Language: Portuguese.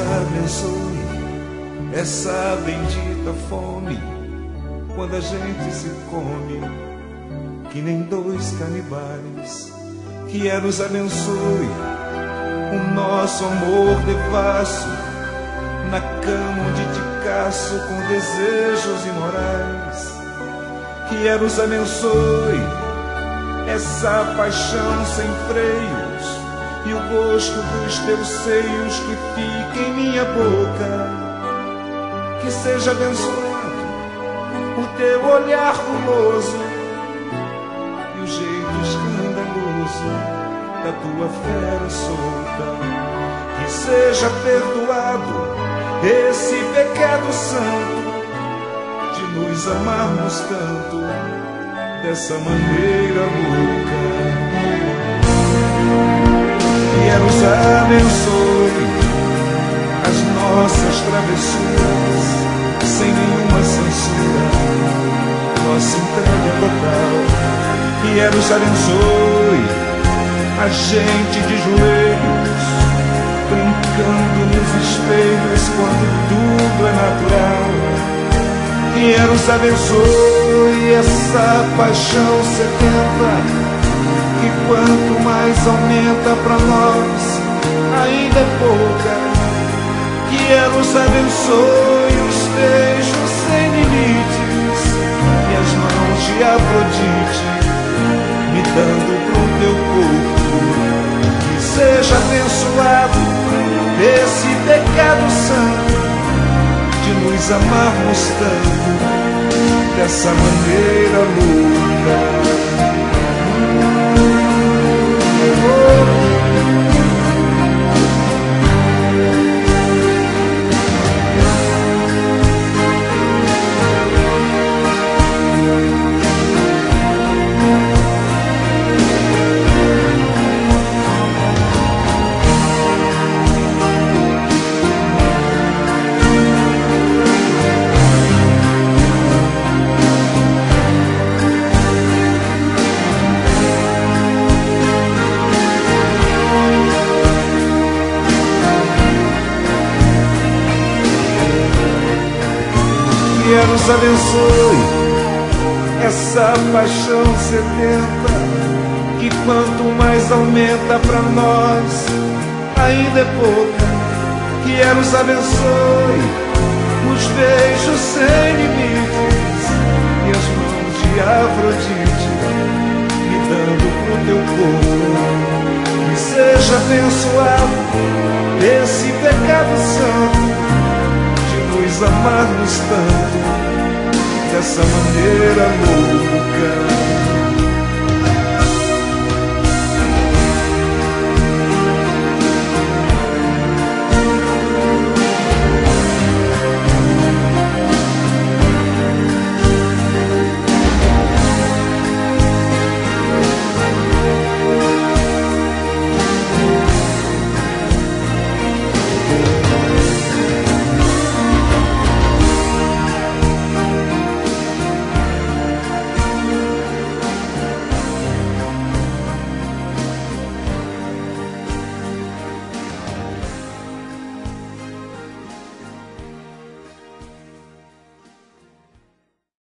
abençoe essa bendita fome, quando a gente se come que nem dois canibais. Que nos abençoe o nosso amor devasso, na cama onde te caço com desejos imorais. Que nos abençoe essa paixão sem freios e o gosto dos teus seios que fica em minha boca. Que seja abençoado o teu olhar guloso e o jeito escandaloso da tua fera solta. Que seja perdoado esse pecado santo de nos amarmos tanto dessa maneira louca. Que nos abençoe as nossas travessuras sem nenhuma censura, nossa entrega total. Que nos abençoe a gente de joelhos, brincando nos espelhos quando tudo é natural. Que nos abençoe essa paixão sedenta, que quanto mais aumenta pra nós ainda é pouca. Que nos abençoe os beijos sem limites e as mãos de Afrodite me dando pro teu corpo. Que seja abençoado esse pecado santo de nos amarmos tanto dessa maneira louca. Que nos abençoe essa paixão sedenta, que quanto mais aumenta pra nós ainda é pouca. Que nos abençoe os beijos sem limites e as mãos de Afrodite me dando pro teu corpo. Que seja abençoado esse pecado santo de nos amarmos tanto dessa maneira louca.